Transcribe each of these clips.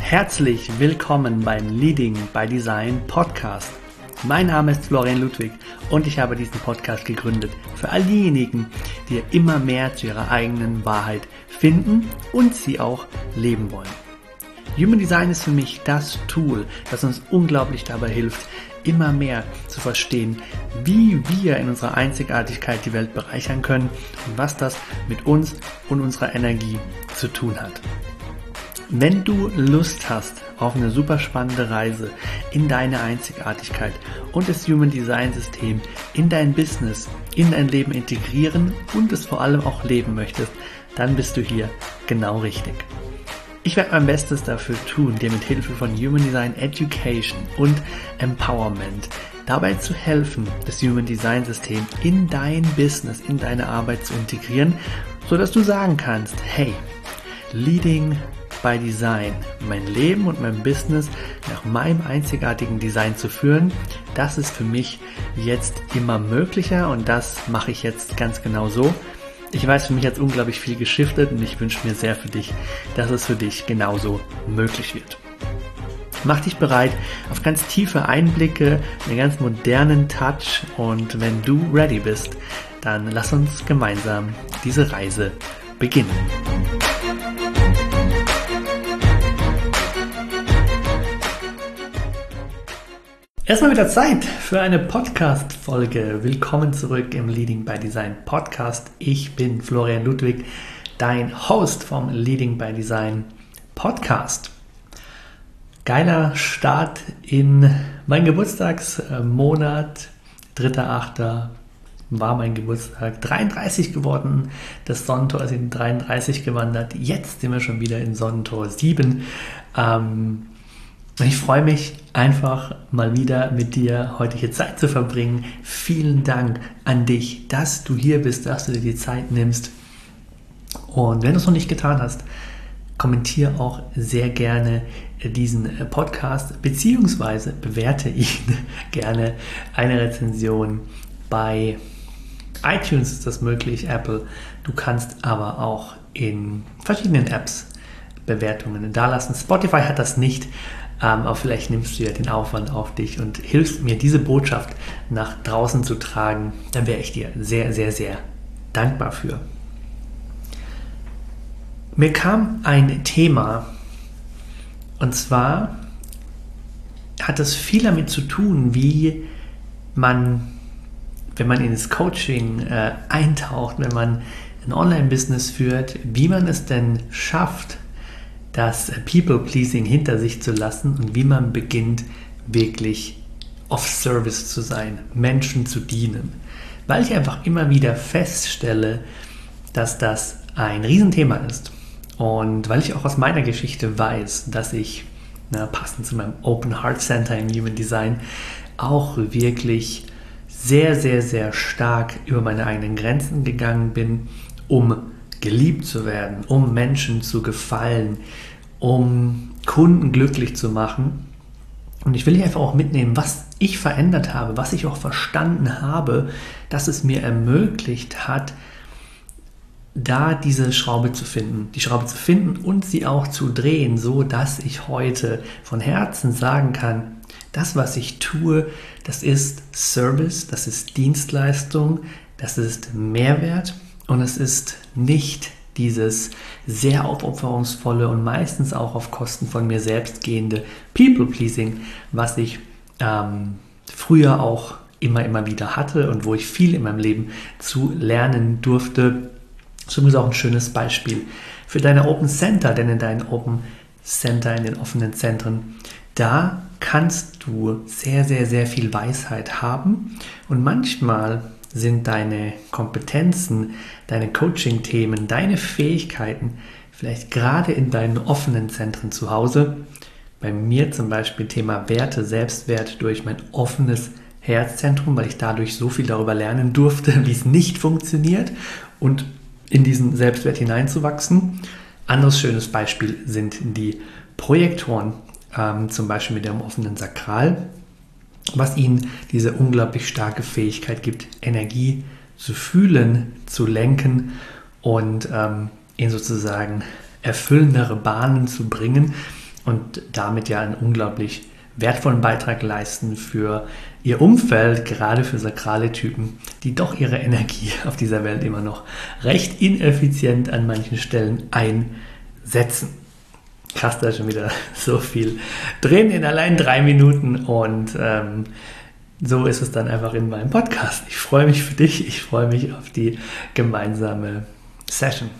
Herzlich willkommen beim Leading by Design Podcast. Mein Name ist Florian Ludwig und ich habe diesen Podcast gegründet für all diejenigen, die immer mehr zu ihrer eigenen Wahrheit finden und sie auch leben wollen. Human Design ist für mich das Tool, das uns unglaublich dabei hilft, immer mehr zu verstehen, wie wir in unserer Einzigartigkeit die Welt bereichern können und was das mit uns und unserer Energie zu tun hat. Wenn du Lust hast auf eine super spannende Reise in deine Einzigartigkeit und das Human Design System in dein Business, in dein Leben integrieren und es vor allem auch leben möchtest, dann bist du hier genau richtig. Ich werde mein Bestes dafür tun, dir mit Hilfe von Human Design Education und Empowerment dabei zu helfen, das Human Design System in dein Business, in deine Arbeit zu integrieren, sodass du sagen kannst, hey, Leading by Design, mein Leben und mein Business nach meinem einzigartigen Design zu führen, das ist für mich jetzt immer möglicher und das mache ich jetzt ganz genau so. Ich weiß, für mich hat es unglaublich viel geschiftet und ich wünsche mir sehr für dich, dass es für dich genauso möglich wird. Mach dich bereit auf ganz tiefe Einblicke, einen ganz modernen Touch und wenn du ready bist, dann lass uns gemeinsam diese Reise beginnen. Erstmal wieder Zeit für eine Podcast-Folge. Willkommen zurück im Leading by Design Podcast. Ich bin Florian Ludwig, dein Host vom Leading by Design Podcast. Geiler Start in meinen Geburtstagsmonat. 3.8. war mein Geburtstag. 33 geworden. Das Sonnentor ist in 33 gewandert. Jetzt sind wir schon wieder in Sonnentor 7. Ich freue mich einfach mal wieder mit dir heute hier Zeit zu verbringen. Vielen Dank an dich, dass du hier bist, dass du dir die Zeit nimmst. Und wenn du es noch nicht getan hast, kommentiere auch sehr gerne diesen Podcast, beziehungsweise bewerte ihn gerne eine Rezension. Bei iTunes ist das möglich, Apple. Du kannst aber auch in verschiedenen Apps Bewertungen dalassen. Spotify hat das nicht. Aber vielleicht nimmst du ja den Aufwand auf dich und hilfst mir, diese Botschaft nach draußen zu tragen. Dann wäre ich dir sehr, sehr, sehr dankbar für. Mir kam ein Thema und zwar hat es viel damit zu tun, wie man, wenn man in das Coaching eintaucht, wenn man ein Online-Business führt, wie man es denn schafft, das People-Pleasing hinter sich zu lassen und wie man beginnt, wirklich off-Service zu sein, Menschen zu dienen. Weil ich einfach immer wieder feststelle, dass das ein Riesenthema ist und weil ich auch aus meiner Geschichte weiß, dass ich, passend zu meinem Open Heart Center im Human Design, auch wirklich sehr, sehr, sehr stark über meine eigenen Grenzen gegangen bin, um geliebt zu werden, um Menschen zu gefallen, um Kunden glücklich zu machen. Und ich will hier einfach auch mitnehmen, was ich verändert habe, was ich auch verstanden habe, dass es mir ermöglicht hat, da diese Schraube zu finden und sie auch zu drehen, so dass ich heute von Herzen sagen kann, das, was ich tue, das ist Service, das ist Dienstleistung, das ist Mehrwert. Und es ist nicht dieses sehr aufopferungsvolle und meistens auch auf Kosten von mir selbst gehende People-Pleasing, was ich früher auch immer wieder hatte und wo ich viel in meinem Leben zu lernen durfte. Das ist übrigens auch ein schönes Beispiel für deine Open Center, denn in deinen Open Center, in den offenen Zentren, da kannst du sehr, sehr, sehr viel Weisheit haben und manchmal sind deine Kompetenzen, deine Coaching-Themen, deine Fähigkeiten vielleicht gerade in deinen offenen Zentren zu Hause. Bei mir zum Beispiel Thema Werte, Selbstwert durch mein offenes Herzzentrum, weil ich dadurch so viel darüber lernen durfte, wie es nicht funktioniert und in diesen Selbstwert hineinzuwachsen. Anderes schönes Beispiel sind die Projektoren, zum Beispiel mit dem offenen Sakral, was ihnen diese unglaublich starke Fähigkeit gibt, Energie zu fühlen, zu lenken und in sozusagen erfüllendere Bahnen zu bringen. und damit ja einen unglaublich wertvollen Beitrag leisten für ihr Umfeld, gerade für sakrale Typen, die doch ihre Energie auf dieser Welt immer noch recht ineffizient an manchen Stellen einsetzen. Krass, da ist schon wieder so viel drin in allein 3 Minuten und so ist es dann einfach in meinem Podcast. Ich freue mich für dich, ich freue mich auf die gemeinsame Session.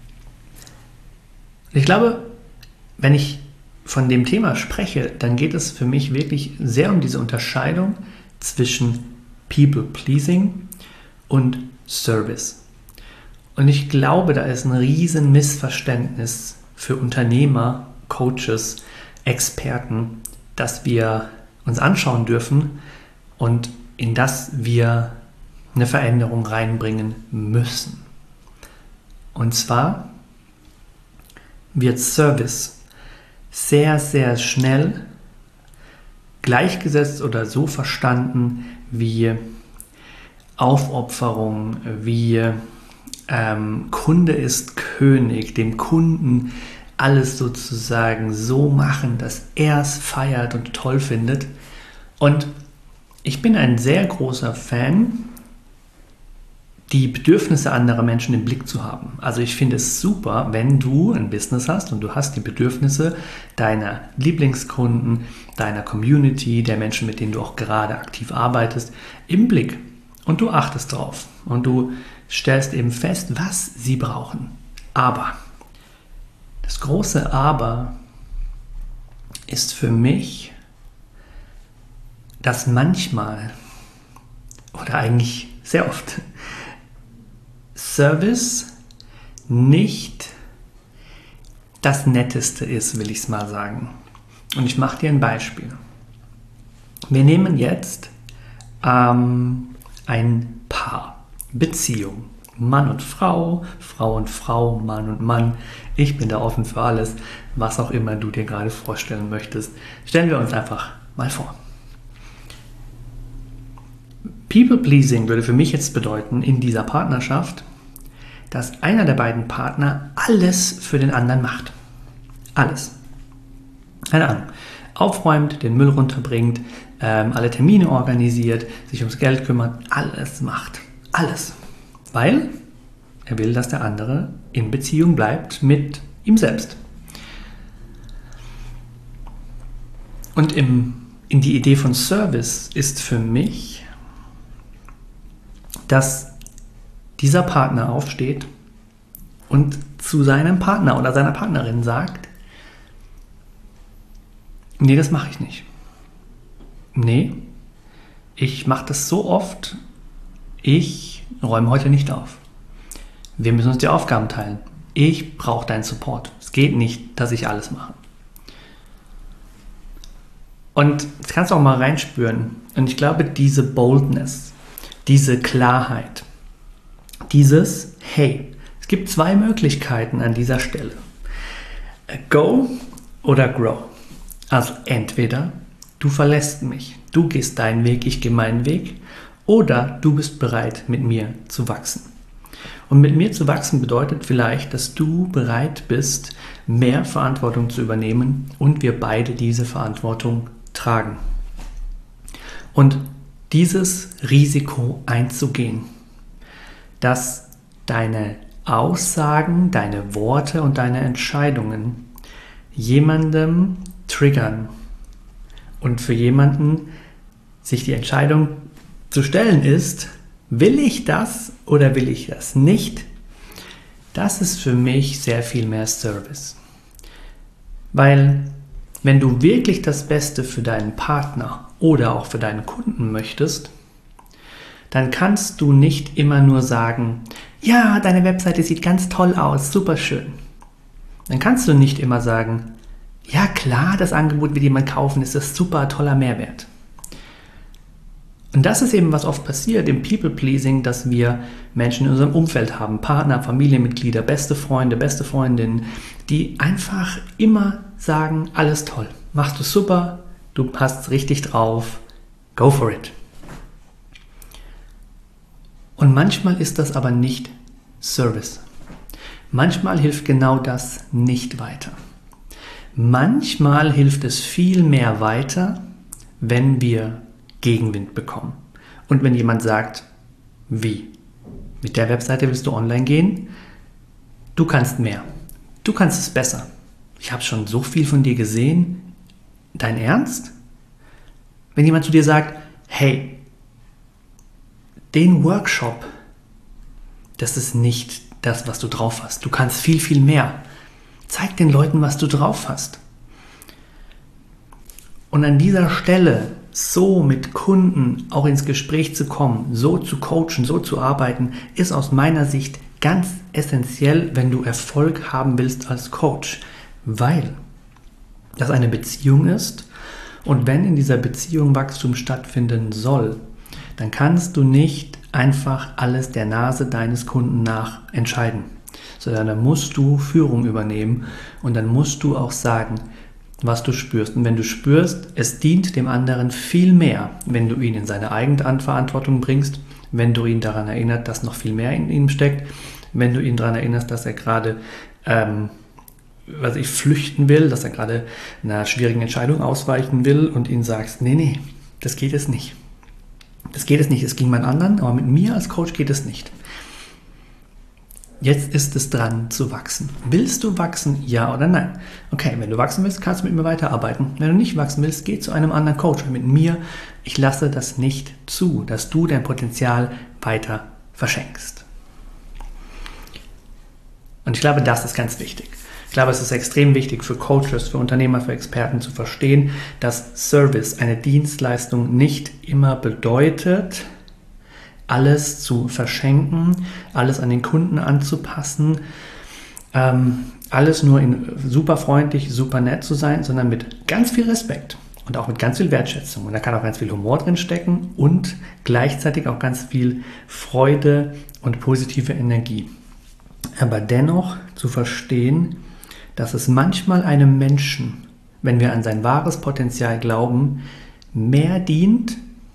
Ich glaube, wenn ich von dem Thema spreche, dann geht es für mich wirklich sehr um diese Unterscheidung zwischen People-Pleasing und Service. Und ich glaube, da ist ein riesen Missverständnis für Unternehmer, Coaches, Experten, das wir uns anschauen dürfen und in das wir eine Veränderung reinbringen müssen. Und zwar wird Service sehr, sehr schnell gleichgesetzt oder so verstanden wie Aufopferung, wie Kunde ist König, dem Kunden alles sozusagen so machen, dass er es feiert und toll findet. Und ich bin ein sehr großer Fan, die Bedürfnisse anderer Menschen im Blick zu haben. Also ich finde es super, wenn du ein Business hast und du hast die Bedürfnisse deiner Lieblingskunden, deiner Community, der Menschen, mit denen du auch gerade aktiv arbeitest, im Blick. Und du achtest drauf und du stellst eben fest, was sie brauchen. Aber, das große Aber ist für mich, dass manchmal oder eigentlich sehr oft Service nicht das Netteste ist, will ich es mal sagen. Und ich mache dir ein Beispiel. Wir nehmen jetzt ein Paar, Beziehung, Mann und Frau, Frau und Frau, Mann und Mann. Ich bin da offen für alles, was auch immer du dir gerade vorstellen möchtest. Stellen wir uns einfach mal vor. People-Pleasing würde für mich jetzt bedeuten, in dieser Partnerschaft, dass einer der beiden Partner alles für den anderen macht. Alles. Keine Ahnung. Aufräumt, den Müll runterbringt, alle Termine organisiert, sich ums Geld kümmert, alles macht. Alles. Weil er will, dass der andere in Beziehung bleibt mit ihm selbst. Und in die Idee von Service ist für mich, dass dieser Partner aufsteht und zu seinem Partner oder seiner Partnerin sagt, nee, das mache ich nicht. Nee, ich mache das so oft, ich räume heute nicht auf. Wir müssen uns die Aufgaben teilen. Ich brauche deinen Support. Es geht nicht, dass ich alles mache. Und das kannst du auch mal reinspüren. Und ich glaube, diese Boldness, diese Klarheit, dieses, hey, es gibt 2 Möglichkeiten an dieser Stelle. Go oder grow. Also entweder du verlässt mich, du gehst deinen Weg, ich gehe meinen Weg, oder du bist bereit, mit mir zu wachsen. Und mit mir zu wachsen bedeutet vielleicht, dass du bereit bist, mehr Verantwortung zu übernehmen und wir beide diese Verantwortung tragen. Und dieses Risiko einzugehen, dass deine Aussagen, deine Worte und deine Entscheidungen jemandem triggern und für jemanden sich die Entscheidung zu stellen ist, will ich das oder will ich das nicht? Das ist für mich sehr viel mehr Service. Weil wenn du wirklich das Beste für deinen Partner oder auch für deinen Kunden möchtest, dann kannst du nicht immer nur sagen, ja, deine Webseite sieht ganz toll aus, super schön. Dann kannst du nicht immer sagen, ja klar, das Angebot wird jemand kaufen, ist das super toller Mehrwert. Und das ist eben, was oft passiert im People-Pleasing, dass wir Menschen in unserem Umfeld haben, Partner, Familienmitglieder, beste Freunde, beste Freundinnen, die einfach immer sagen, alles toll, machst du super, du hast richtig drauf, go for it. Und manchmal ist das aber nicht Service. Manchmal hilft genau das nicht weiter. Manchmal hilft es viel mehr weiter, wenn wir Gegenwind bekommen. Und wenn jemand sagt, wie? Mit der Webseite willst du online gehen? Du kannst mehr. Du kannst es besser. Ich habe schon so viel von dir gesehen. Dein Ernst? Wenn jemand zu dir sagt, hey, den Workshop, das ist nicht das, was du drauf hast. Du kannst viel, viel mehr. Zeig den Leuten, was du drauf hast. Und an dieser Stelle so mit Kunden auch ins Gespräch zu kommen, so zu coachen, so zu arbeiten, ist aus meiner Sicht ganz essentiell, wenn du Erfolg haben willst als Coach, weil das eine Beziehung ist und wenn in dieser Beziehung Wachstum stattfinden soll, dann kannst du nicht einfach alles der Nase deines Kunden nach entscheiden, sondern dann musst du Führung übernehmen und dann musst du auch sagen, was du spürst. Und wenn du spürst, es dient dem anderen viel mehr, wenn du ihn in seine Eigenverantwortung bringst, wenn du ihn daran erinnerst, dass noch viel mehr in ihm steckt, wenn du ihn daran erinnerst, dass er gerade flüchten will, dass er gerade einer schwierigen Entscheidung ausweichen will und ihn sagst, nee, das geht es nicht. Das geht es nicht, es ging mit anderen, aber mit mir als Coach geht es nicht. Jetzt ist es dran zu wachsen. Willst du wachsen, ja oder nein? Okay, wenn du wachsen willst, kannst du mit mir weiterarbeiten. Wenn du nicht wachsen willst, geh zu einem anderen Coach. Mit mir, ich lasse das nicht zu, dass du dein Potenzial weiter verschenkst. Und ich glaube, das ist ganz wichtig. Ich glaube, es ist extrem wichtig für Coaches, für Unternehmer, für Experten zu verstehen, dass Service, eine Dienstleistung nicht immer bedeutet, alles zu verschenken, alles an den Kunden anzupassen, alles nur super freundlich, super nett zu sein, sondern mit ganz viel Respekt und auch mit ganz viel Wertschätzung. Und da kann auch ganz viel Humor drin stecken und gleichzeitig auch ganz viel Freude und positive Energie. Aber dennoch zu verstehen, dass es manchmal einem Menschen, wenn wir an sein wahres Potenzial glauben, mehr dient,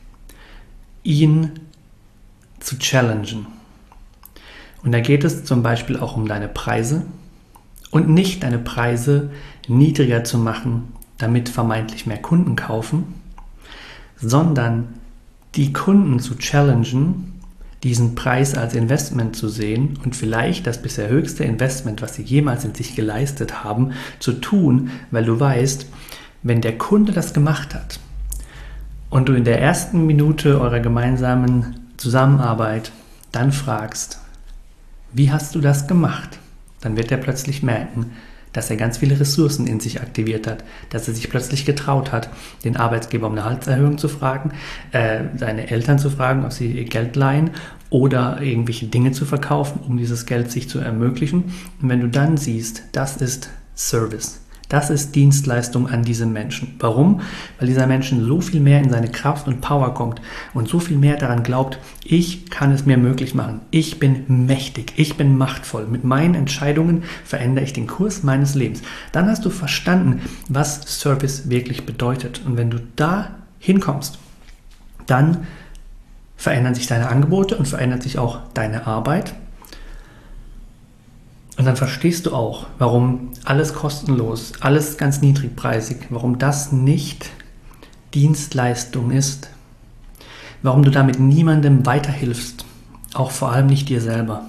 ihn zu challengen. Und da geht es zum Beispiel auch um deine Preise und nicht deine Preise niedriger zu machen, damit vermeintlich mehr Kunden kaufen, sondern die Kunden zu challengen, diesen Preis als Investment zu sehen und vielleicht das bisher höchste Investment, was sie jemals in sich geleistet haben, zu tun, weil du weißt, wenn der Kunde das gemacht hat und du in der ersten Minute eurer gemeinsamen Zusammenarbeit dann fragst, wie hast du das gemacht? Dann wird er plötzlich merken, dass er ganz viele Ressourcen in sich aktiviert hat, dass er sich plötzlich getraut hat, den Arbeitgeber um eine Gehaltserhöhung zu fragen, seine Eltern zu fragen, ob sie ihr Geld leihen oder irgendwelche Dinge zu verkaufen, um dieses Geld sich zu ermöglichen. Und wenn du dann siehst, das ist Service. Das ist Dienstleistung an diesem Menschen. Warum? Weil dieser Mensch so viel mehr in seine Kraft und Power kommt und so viel mehr daran glaubt, ich kann es mir möglich machen. Ich bin mächtig, ich bin machtvoll. Mit meinen Entscheidungen verändere ich den Kurs meines Lebens. Dann hast du verstanden, was Service wirklich bedeutet. Und wenn du da hinkommst, dann verändern sich deine Angebote und verändert sich auch deine Arbeit. Und dann verstehst du auch, warum alles kostenlos, alles ganz niedrigpreisig, warum das nicht Dienstleistung ist, warum du damit niemandem weiterhilfst, auch vor allem nicht dir selber.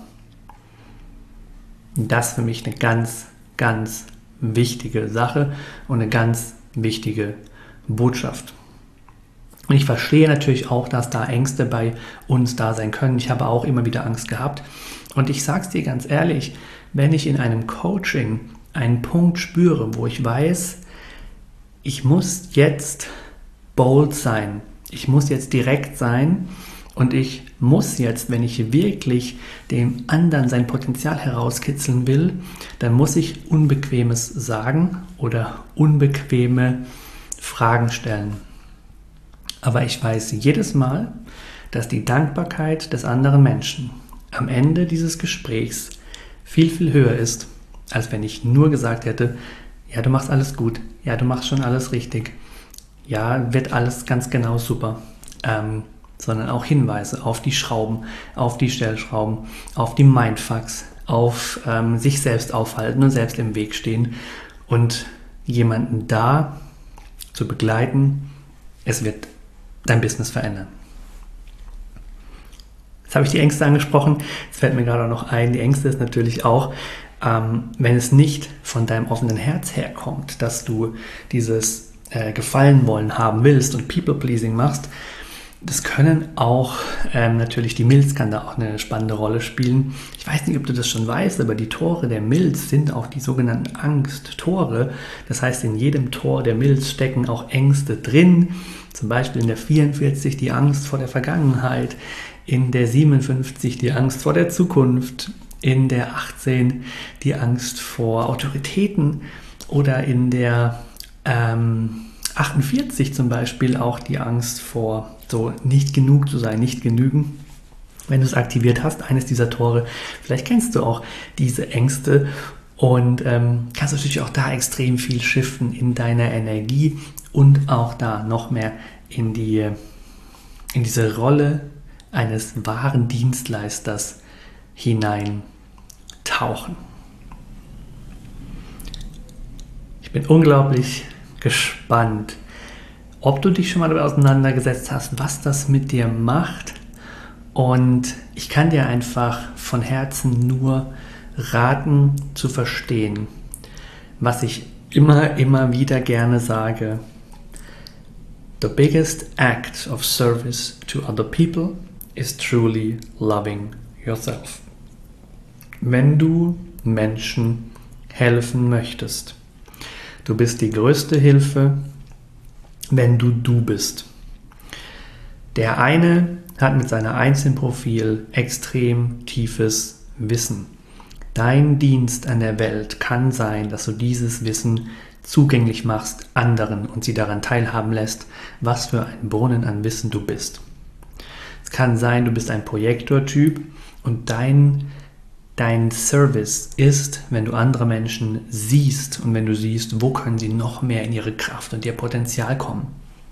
Und das ist für mich eine ganz, ganz wichtige Sache und eine ganz wichtige Botschaft. Und ich verstehe natürlich auch, dass da Ängste bei uns da sein können. Ich habe auch immer wieder Angst gehabt. Und ich sage es dir ganz ehrlich, wenn ich in einem Coaching einen Punkt spüre, wo ich weiß, ich muss jetzt bold sein, ich muss jetzt direkt sein und ich muss jetzt, wenn ich wirklich dem anderen sein Potenzial herauskitzeln will, dann muss ich Unbequemes sagen oder unbequeme Fragen stellen. Aber ich weiß jedes Mal, dass die Dankbarkeit des anderen Menschen am Ende dieses Gesprächs viel, viel höher ist, als wenn ich nur gesagt hätte, ja, du machst alles gut, ja, du machst schon alles richtig, ja, wird alles ganz genau super, sondern auch Hinweise auf die Schrauben, auf die Stellschrauben, auf die Mindfucks, auf sich selbst aufhalten und selbst im Weg stehen und jemanden da zu begleiten. Es wird dein Business verändern. Jetzt habe ich die Ängste angesprochen. Jetzt fällt mir gerade noch ein, die Ängste ist natürlich auch, wenn es nicht von deinem offenen Herz herkommt, dass du dieses Gefallen wollen haben willst und People-Pleasing machst. Das können auch, natürlich die Milz kann da auch eine spannende Rolle spielen. Ich weiß nicht, ob du das schon weißt, aber die Tore der Milz sind auch die sogenannten Angsttore. Das heißt, in jedem Tor der Milz stecken auch Ängste drin. Zum Beispiel in der 44 die Angst vor der Vergangenheit, in der 57 die Angst vor der Zukunft, in der 18 die Angst vor Autoritäten oder in der 48 zum Beispiel auch die Angst vor so nicht genug zu sein, nicht genügen. Wenn du es aktiviert hast, eines dieser Tore, vielleicht kennst du auch diese Ängste und kannst natürlich auch da extrem viel shiften in deiner Energie und auch da noch mehr in diese Rolle eines wahren Dienstleisters hineintauchen. Ich bin unglaublich gespannt, ob du dich schon mal damit auseinandergesetzt hast, was das mit dir macht. Und ich kann dir einfach von Herzen nur raten, zu verstehen, was ich immer wieder gerne sage. The biggest act of service to other people is truly loving yourself. Wenn du Menschen helfen möchtest, du bist die größte Hilfe, wenn du bist. Der eine hat mit seinem Einzelprofil extrem tiefes Wissen. Dein Dienst an der Welt kann sein, dass du dieses Wissen zugänglich machst anderen und sie daran teilhaben lässt, was für ein Brunnen an Wissen du bist. Es kann sein, du bist ein Projektortyp und dein Service ist, wenn du andere Menschen siehst und wenn du siehst, wo können sie noch mehr in ihre Kraft und ihr Potenzial kommen.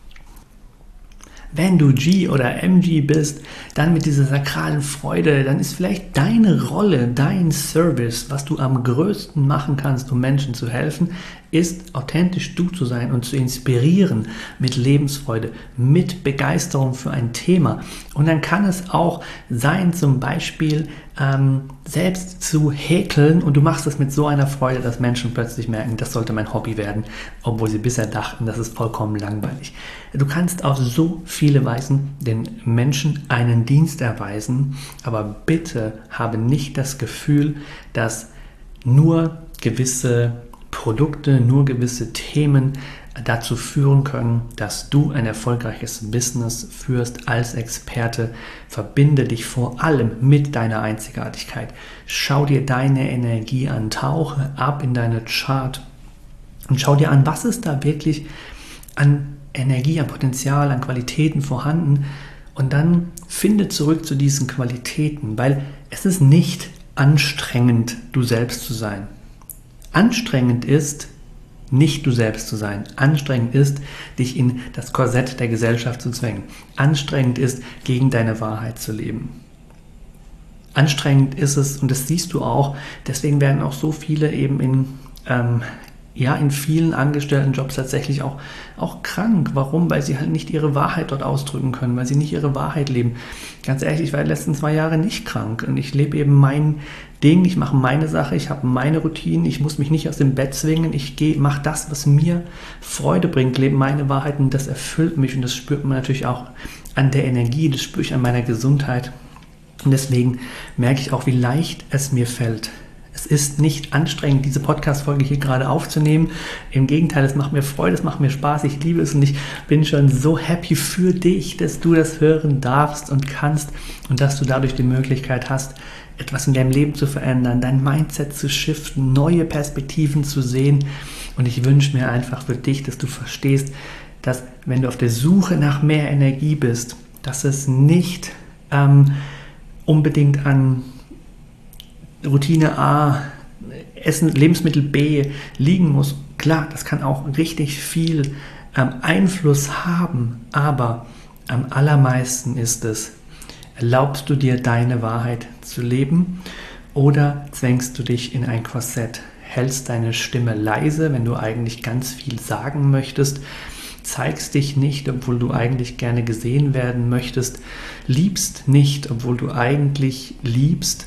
Wenn du G oder MG bist, dann mit dieser sakralen Freude, dann ist vielleicht deine Rolle, dein Service, was du am größten machen kannst, um Menschen zu helfen, ist authentisch du zu sein und zu inspirieren mit Lebensfreude, mit Begeisterung für ein Thema. Und dann kann es auch sein, zum Beispiel selbst zu häkeln und du machst es mit so einer Freude, dass Menschen plötzlich merken, das sollte mein Hobby werden, obwohl sie bisher dachten, das ist vollkommen langweilig. Du kannst auf so viele Weisen den Menschen einen Dienst erweisen, aber bitte habe nicht das Gefühl, dass nur gewisse Produkte, nur gewisse Themen dazu führen können, dass du ein erfolgreiches Business führst als Experte. Verbinde dich vor allem mit deiner Einzigartigkeit. Schau dir deine Energie an, tauche ab in deine Chart und schau dir an, was ist da wirklich an Energie, an Potenzial, an Qualitäten vorhanden und dann finde zurück zu diesen Qualitäten, weil es ist nicht anstrengend, du selbst zu sein. Anstrengend ist, nicht du selbst zu sein. Anstrengend ist, dich in das Korsett der Gesellschaft zu zwängen. Anstrengend ist, gegen deine Wahrheit zu leben. Anstrengend ist es, und das siehst du auch, deswegen werden auch so viele eben in vielen Angestelltenjobs tatsächlich auch krank. Warum? Weil sie halt nicht ihre Wahrheit dort ausdrücken können, weil sie nicht ihre Wahrheit leben. Ganz ehrlich, ich war die letzten 2 Jahre nicht krank und ich lebe eben mein Ding, ich mache meine Sache, ich habe meine Routinen, ich muss mich nicht aus dem Bett zwingen, ich mache das, was mir Freude bringt, lebe meine Wahrheit und das erfüllt mich und das spürt man natürlich auch an der Energie, das spüre ich an meiner Gesundheit und deswegen merke ich auch, wie leicht es mir fällt. Es ist nicht anstrengend, diese Podcast-Folge hier gerade aufzunehmen. Im Gegenteil, es macht mir Freude, es macht mir Spaß, ich liebe es und ich bin schon so happy für dich, dass du das hören darfst und kannst und dass du dadurch die Möglichkeit hast, etwas in deinem Leben zu verändern, dein Mindset zu shiften, neue Perspektiven zu sehen. Und ich wünsche mir einfach für dich, dass du verstehst, dass wenn du auf der Suche nach mehr Energie bist, dass es nicht unbedingt an Routine A, Essen, Lebensmittel B liegen muss. Klar, das kann auch richtig viel Einfluss haben, aber am allermeisten ist es, erlaubst du dir deine Wahrheit zu leben oder zwängst du dich in ein Korsett? hältst deine Stimme leise, wenn du eigentlich ganz viel sagen möchtest, zeigst dich nicht, obwohl du eigentlich gerne gesehen werden möchtest, liebst nicht, obwohl du eigentlich liebst,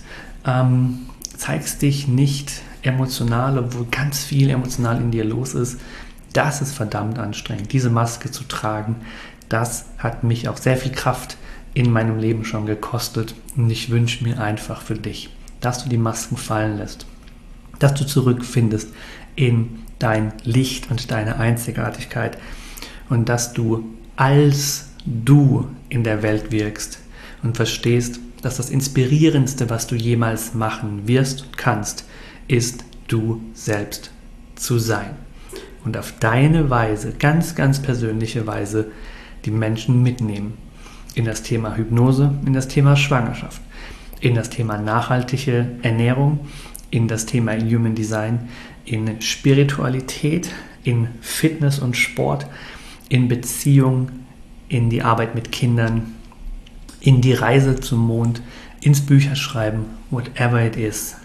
zeigst dich nicht emotional, obwohl ganz viel emotional in dir los ist. Das ist verdammt anstrengend. Diese Maske zu tragen, das hat mich auch sehr viel Kraft in meinem Leben schon gekostet. Und ich wünsche mir einfach für dich, dass du die Masken fallen lässt, dass du zurückfindest in dein Licht und deine Einzigartigkeit und dass du als du in der Welt wirkst und verstehst, dass das Inspirierendste, was du jemals machen wirst und kannst, ist, du selbst zu sein. Und auf deine Weise, ganz, ganz persönliche Weise, die Menschen mitnehmen. In das Thema Hypnose, in das Thema Schwangerschaft, in das Thema nachhaltige Ernährung, in das Thema Human Design, in Spiritualität, in Fitness und Sport, in Beziehung, in die Arbeit mit Kindern, in die Reise zum Mond, ins Bücherschreiben, whatever it is.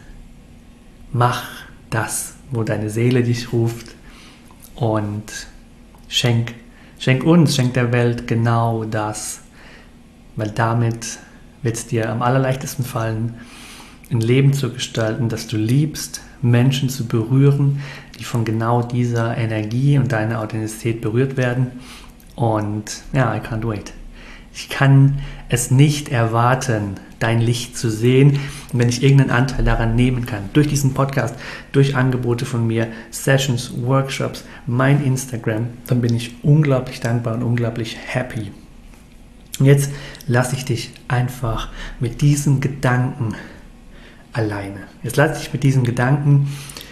Mach das, wo deine Seele dich ruft und schenk uns, schenk der Welt genau das, weil damit wird es dir am allerleichtesten fallen, ein Leben zu gestalten, das du liebst, Menschen zu berühren, die von genau dieser Energie und deiner Authentizität berührt werden. Und ja, I can't wait. Ich kann es nicht erwarten, dein Licht zu sehen. Und wenn ich irgendeinen Anteil daran nehmen kann, durch diesen Podcast, durch Angebote von mir, Sessions, Workshops, mein Instagram, dann bin ich unglaublich dankbar und unglaublich happy. Und jetzt lasse ich dich einfach mit diesen Gedanken alleine. Jetzt lasse ich dich mit diesen Gedanken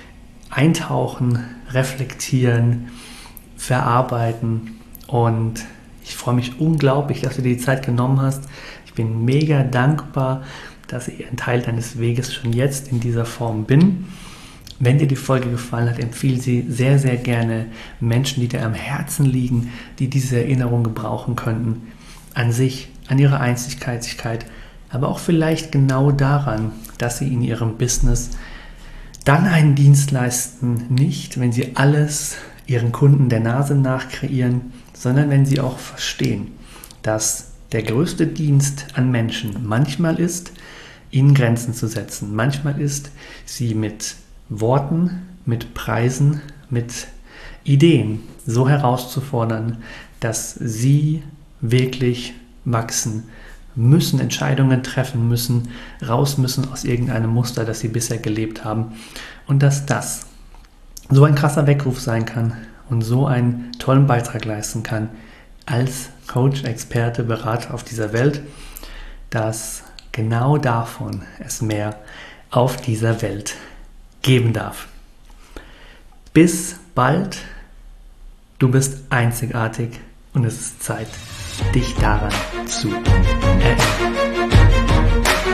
eintauchen, reflektieren, verarbeiten und ich freue mich unglaublich, dass du dir die Zeit genommen hast. Ich bin mega dankbar, dass ich ein Teil deines Weges schon jetzt in dieser Form bin. Wenn dir die Folge gefallen hat, empfehle sie sehr, sehr gerne Menschen, die dir am Herzen liegen, die diese Erinnerung gebrauchen könnten, an sich, an ihre Einzigartigkeit, aber auch vielleicht genau daran, dass sie in ihrem Business dann einen Dienst leisten, nicht wenn sie alles ihren Kunden der Nase nach kreieren, sondern wenn sie auch verstehen, dass der größte Dienst an Menschen manchmal ist, ihnen Grenzen zu setzen. Manchmal ist, sie mit Worten, mit Preisen, mit Ideen so herauszufordern, dass sie wirklich wachsen müssen, Entscheidungen treffen müssen, raus müssen aus irgendeinem Muster, das sie bisher gelebt haben. Und dass das so ein krasser Weckruf sein kann und so einen tollen Beitrag leisten kann als Coach, Experte, Berater auf dieser Welt, dass genau davon es mehr auf dieser Welt geben darf. Bis bald, du bist einzigartig und es ist Zeit, dich daran zu erinnern.